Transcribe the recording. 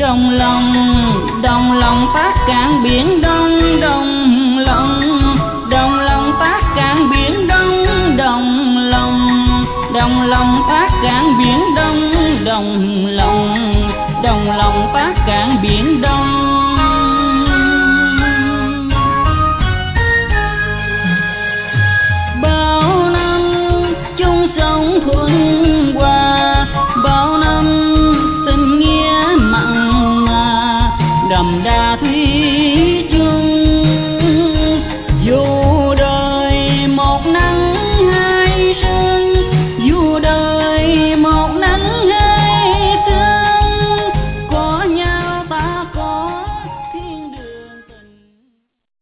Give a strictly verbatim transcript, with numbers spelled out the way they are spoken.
Đồng lòng, đồng lòng phát cạn biển Đông, đồng lòng, đồng lòng phát cạn biển Đông, đồng lòng, đồng lòng phát cạn biển